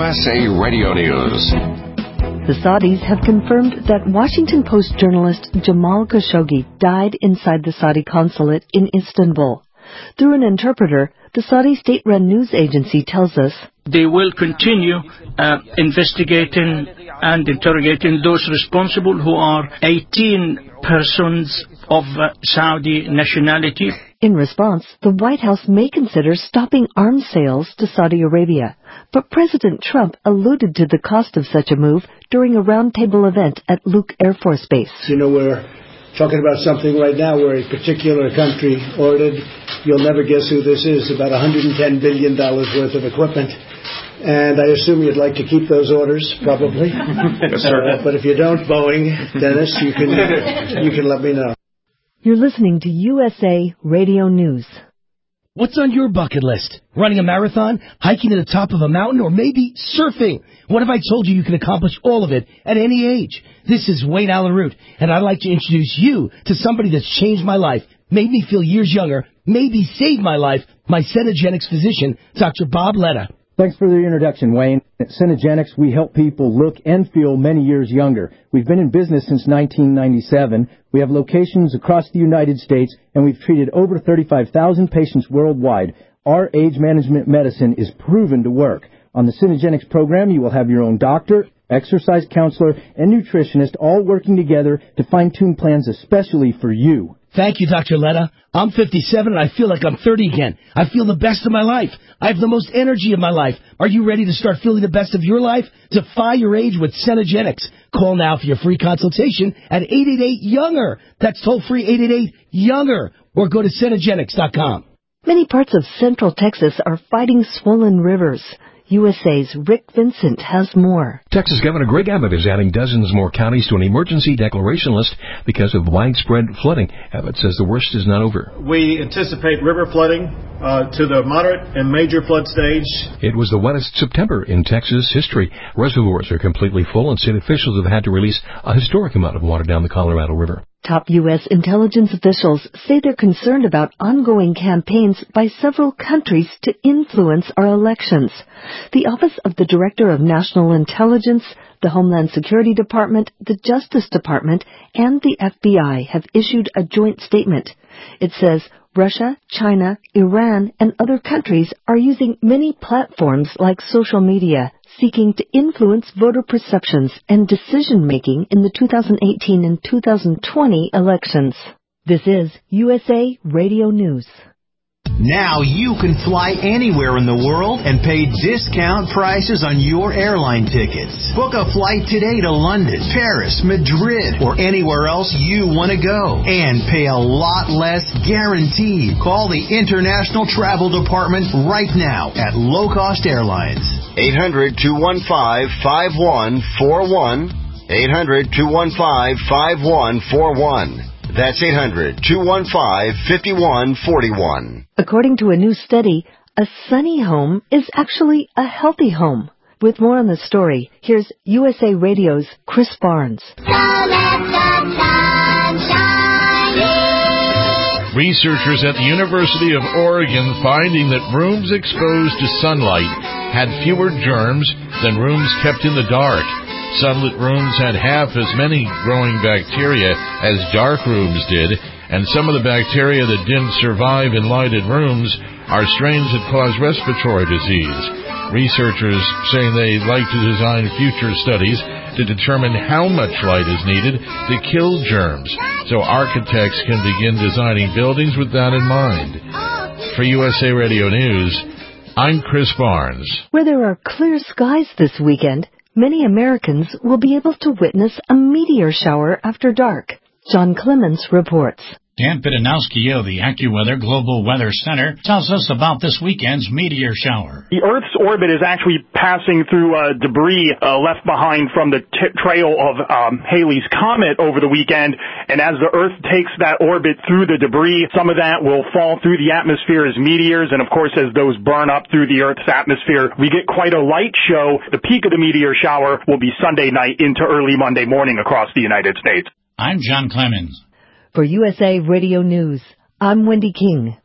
USA Radio News. The Saudis have confirmed that Washington Post journalist Jamal Khashoggi died inside the Saudi consulate in Istanbul. Through an interpreter, the Saudi state-run news agency tells us they will continue investigating and interrogating those responsible, who are 18 persons of Saudi nationality. In response, the White House may consider stopping arms sales to Saudi Arabia. But President Trump alluded to the cost of such a move during a roundtable event at Luke Air Force Base. You know, we're talking about something right now where a particular country ordered, you'll never guess who this is, about $110 billion worth of equipment. And I assume you'd like to keep those orders, probably. Yes, sir. But if you don't, Boeing, Dennis, you can let me know. You're listening to USA Radio News. What's on your bucket list? Running a marathon, hiking to the top of a mountain, or maybe surfing? What if I told you can accomplish all of it at any age? This is Wayne Allen Root, and I'd like to introduce you to somebody that's changed my life, made me feel years younger, maybe saved my life, my Cenegenics physician, Dr. Bob Letta. Thanks for the introduction, Wayne. At Cenegenics, we help people look and feel many years younger. We've been in business since 1997. We have locations across the United States, and we've treated over 35,000 patients worldwide. Our age management medicine is proven to work. On the Cenegenics program, you will have your own doctor, exercise counselor, and nutritionist all working together to fine-tune plans especially for you. Thank you, Dr. Letta. I'm 57 and I feel like I'm 30 again. I feel the best of my life. I have the most energy of my life. Are you ready to start feeling the best of your life? Defy your age with Cenegenics. Call now for your free consultation at 888-YOUNGER. That's toll-free 888-YOUNGER. Or go to Cenegenics.com. Many parts of Central Texas are fighting swollen rivers. USA's Rick Vincent has more. Texas Governor Greg Abbott is adding dozens more counties to an emergency declaration list because of widespread flooding. Abbott says the worst is not over. We anticipate river flooding to the moderate and major flood stage. It was the wettest September in Texas history. Reservoirs are completely full, and state officials have had to release a historic amount of water down the Colorado River. Top U.S. intelligence officials say they're concerned about ongoing campaigns by several countries to influence our elections. The Office of the Director of National Intelligence, the Homeland Security Department, the Justice Department, and the FBI have issued a joint statement. It says Russia, China, Iran, and other countries are using many platforms like social media, seeking to influence voter perceptions and decision-making in the 2018 and 2020 elections. This is USA Radio News. Now you can fly anywhere in the world and pay discount prices on your airline tickets. Book a flight today to London, Paris, Madrid, or anywhere else you want to go. And pay a lot less guaranteed. Call the International Travel Department right now at Low Cost Airlines. 800-215-5141. 800-215-5141. That's 800-215-5141. According to a new study, a sunny home is actually a healthy home. With more on the story, here's USA Radio's Chris Barnes. Researchers at the University of Oregon finding that rooms exposed to sunlight had fewer germs than rooms kept in the dark. Sunlit rooms had half as many growing bacteria as dark rooms did, and some of the bacteria that didn't survive in lighted rooms are strains that cause respiratory disease. Researchers say they like to design future studies to determine how much light is needed to kill germs, so architects can begin designing buildings with that in mind. For USA Radio News, I'm Chris Barnes. Where there are clear skies this weekend, many Americans will be able to witness a meteor shower after dark. John Clemens reports. Dan Pitanowski of the AccuWeather Global Weather Center tells us about this weekend's meteor shower. The Earth's orbit is actually passing through debris left behind from the trail of Halley's Comet over the weekend, and as the Earth takes that orbit through the debris, some of that will fall through the atmosphere as meteors, and of course as those burn up through the Earth's atmosphere, we get quite a light show. The peak of the meteor shower will be Sunday night into early Monday morning across the United States. I'm John Clemens. For USA Radio News, I'm Wendy King.